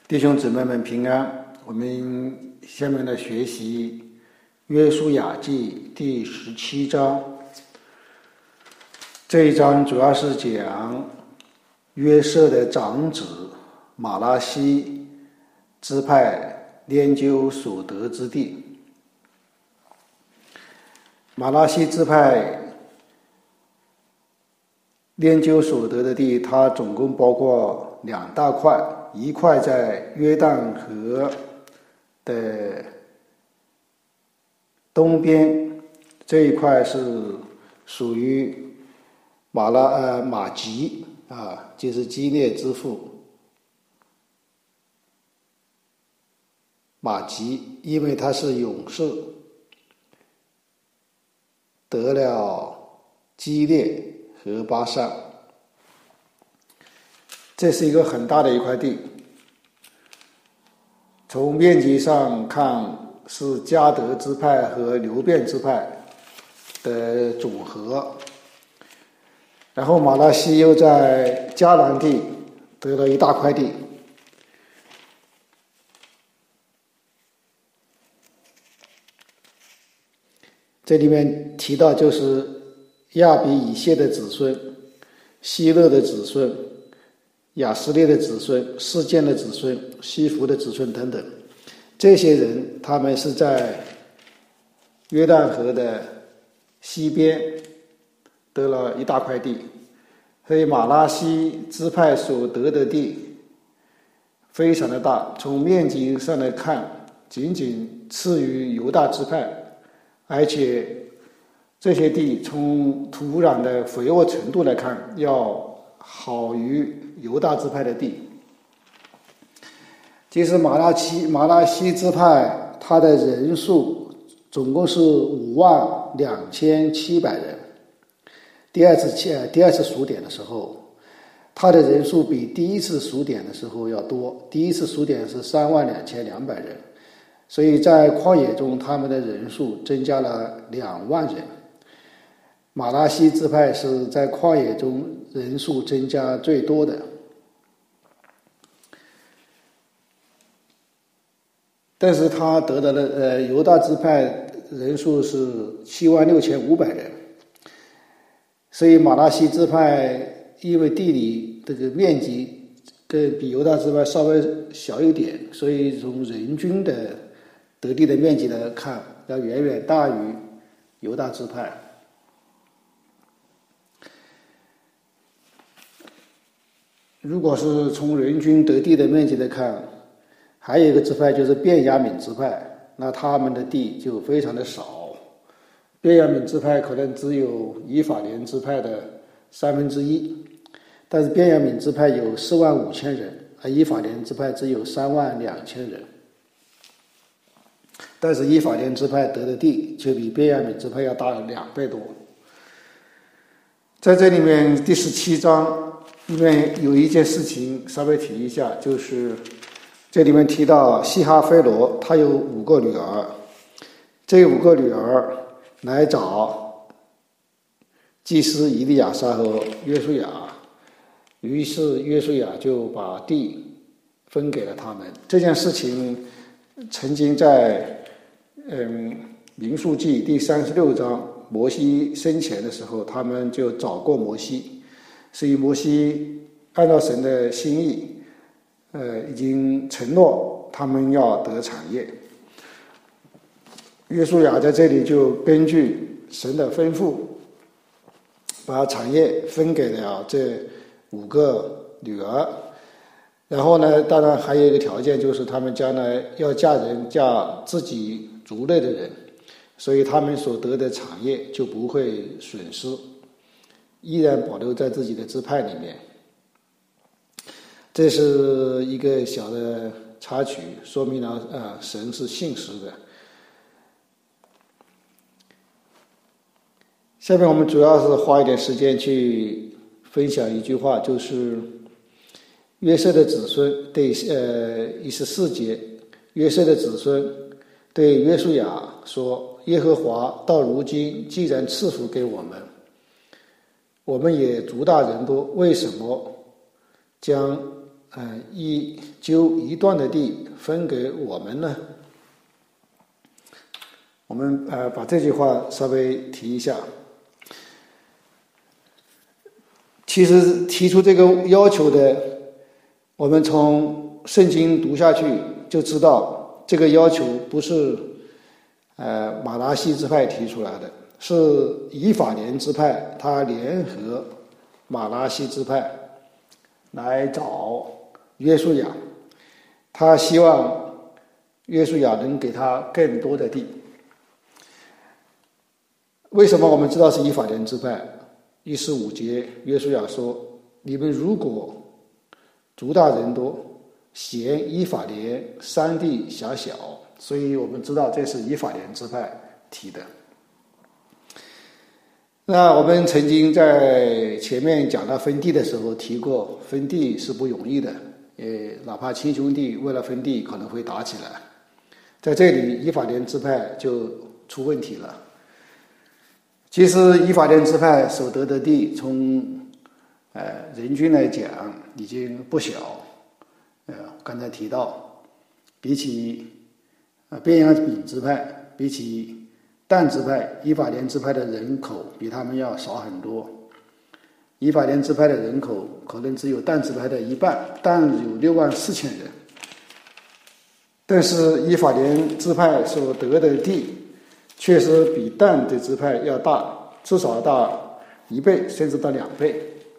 弟兄姊妹们平安，我们下面来学习约书亚记第17章。这一章主要是讲约瑟的长子马拉西支派研究所得之地。马拉西支派研究所得的地，它总共包括两大块，一块在约旦河的东边，这一块是属于马吉就是基列之父马吉，因为他是勇士，得了基列和巴珊，这是一个很大的一块地，从面积上看是迦得支派和流便支派的总和。然后马拉西又在迦南地得了一大块地，这里面提到就是亚比以谢的子孙、希勒的子孙、亚斯列的子孙、示剑的子孙、西弗的子孙等等，这些人他们是在约旦河的西边得了一大块地，所以马拉西支派所得的地非常的大，从面积上来看仅仅次于犹大支派，而且这些地从土壤的肥沃程度来看要好于犹大支派的地。其实马拉西支派它的人数总共是52700人，第二次数点的时候，它的人数比第一次数点的时候要多，第一次数点是32200人，所以在旷野中他们的人数增加了2万人。马拉西支派是在旷野中人数增加最多的，但是他得到的犹大支派人数是76500人，所以马拉西支派因为地理这个面积比犹大支派稍微小一点，所以从人均的得地的面积来看要远远大于犹大支派。如果是从人均得地的面积来看，还有一个支派就是便雅悯支派，那他们的地就非常的少，便雅悯支派可能只有以法莲支派的1/3，但是便雅悯支派有45000人，而以法莲支派只有32000人，但是以法莲支派得的地就比便雅悯支派要大了2倍多。在这里面第17章里面有一件事情稍微提一下，就是这里面提到西哈菲罗他有5个女儿，这5个女儿来找祭司以利亚撒和约书亚，于是约书亚就把地分给了他们。这件事情曾经在民数记第36章摩西生前的时候，他们就找过摩西，所以摩西按照神的心意已经承诺他们要得产业。约书亚在这里就根据神的吩咐把产业分给了这5个女儿，然后呢当然还有一个条件，就是他们将来要嫁自己族类的人，所以他们所得的产业就不会损失，依然保留在自己的支派里面。这是一个小的插曲，说明了神是信实的。下面我们主要是花一点时间去分享一句话，就是约瑟的子孙对14节，约瑟的子孙对约书亚说，耶和华到如今既然赐福给我们，我们也族大人多，为什么将一段的地分给我们呢？我们把这句话稍微提一下。其实提出这个要求的，我们从圣经读下去就知道，这个要求不是马拿西支派提出来的，是以法莲支派他联合马拿西支派来找约书亚，他希望约书亚能给他更多的地。为什么我们知道是以法莲支派？15节约书亚说，你们如果族大人多，嫌以法莲山地狭小，所以我们知道这是以法莲支派提的。那我们曾经在前面讲到分地的时候提过，分地是不容易的，哪怕亲兄弟为了分地可能会打起来。在这里以法莲支派就出问题了。其实以法莲支派所得的地，从人均来讲已经不小。刚才提到，比起便雅悯支派，比起但支派，以法莲支派的人口比他们要少很多。以法莲支派的人口可能只有但支派的一半，但有64000人。但是以法莲支派所得的地确实比但的支派要大，至少大1倍，甚至到2倍。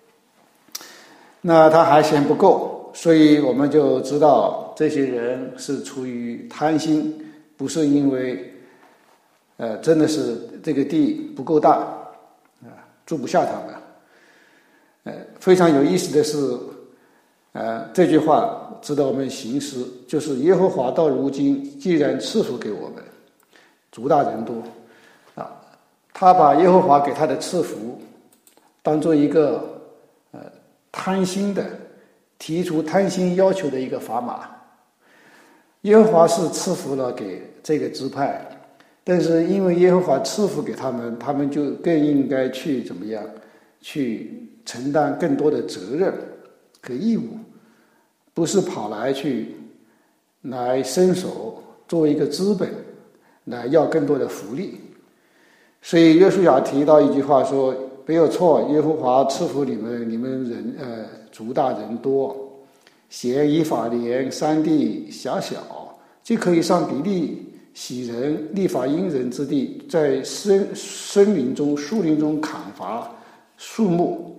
那他还嫌不够，所以我们就知道这些人是出于贪心，不是因为真的是这个地不够大，住不下他们。非常有意思的是，这句话值得我们行思，就是耶和华到如今既然赐福给我们，族大人多，他把耶和华给他的赐福当做一个贪心的提出贪心要求的一个砝码。耶和华是赐福了给这个支派，但是因为耶和华赐福给他们，他们就更应该去怎么样，去承担更多的责任和义务，不是跑来伸手作为一个资本来要更多的福利。所以约书亚提到一句话说，没有错，耶和华赐福你们，你们人族大人多，嫌以法莲山地狭小，既可以上比利洗人利法因人之地，在森林中树林中砍伐树木。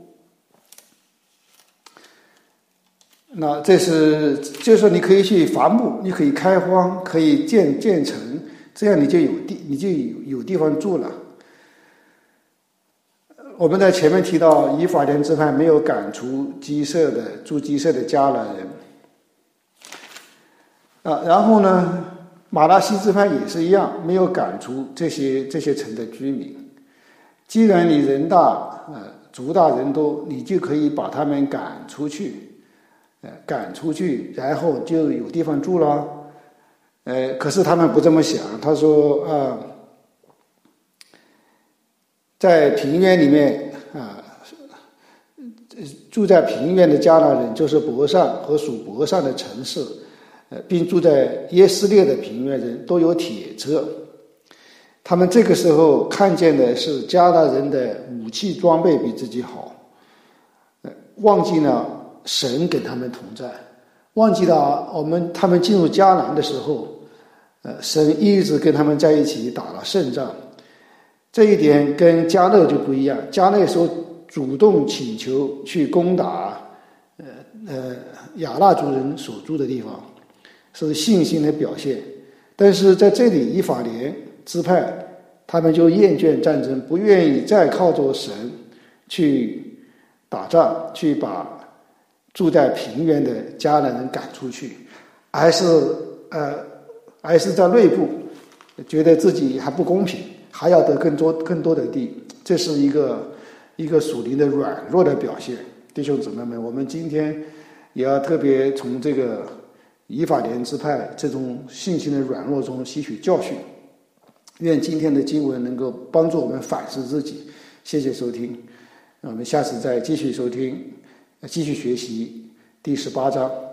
那就是说你可以去伐木，你可以开荒，可以建城，这样你就有地方住了。我们在前面提到，以法莲支派没有赶出住鸡舍的迦南人。然后呢，马拿西支派也是一样，没有赶出这些城的居民。既然你人大，族大人多，你就可以把他们赶出去，然后就有地方住了。可是他们不这么想，他说在平原里面住在平原的迦南人，就是伯善和属伯善的城市，并住在耶斯列的平原人都有铁车。他们这个时候看见的是迦南人的武器装备比自己好，忘记了神跟他们同在，忘记了他们进入迦南的时候，神一直跟他们在一起打了胜仗。这一点跟迦勒就不一样，迦勒说主动请求去攻打亚衲族人所住的地方，是信心的表现。但是在这里以法莲支派他们就厌倦战争，不愿意再靠着神去打仗，去把住在平原的迦南人赶出去，而是在内部觉得自己还不公平，还要得更多的地，这是一个属灵的软弱的表现。弟兄姊妹们，我们今天也要特别从这个以法莲支派这种信心的软弱中吸取教训。愿今天的经文能够帮助我们反思自己。谢谢收听，我们下次再继续收听，继续学习第18章。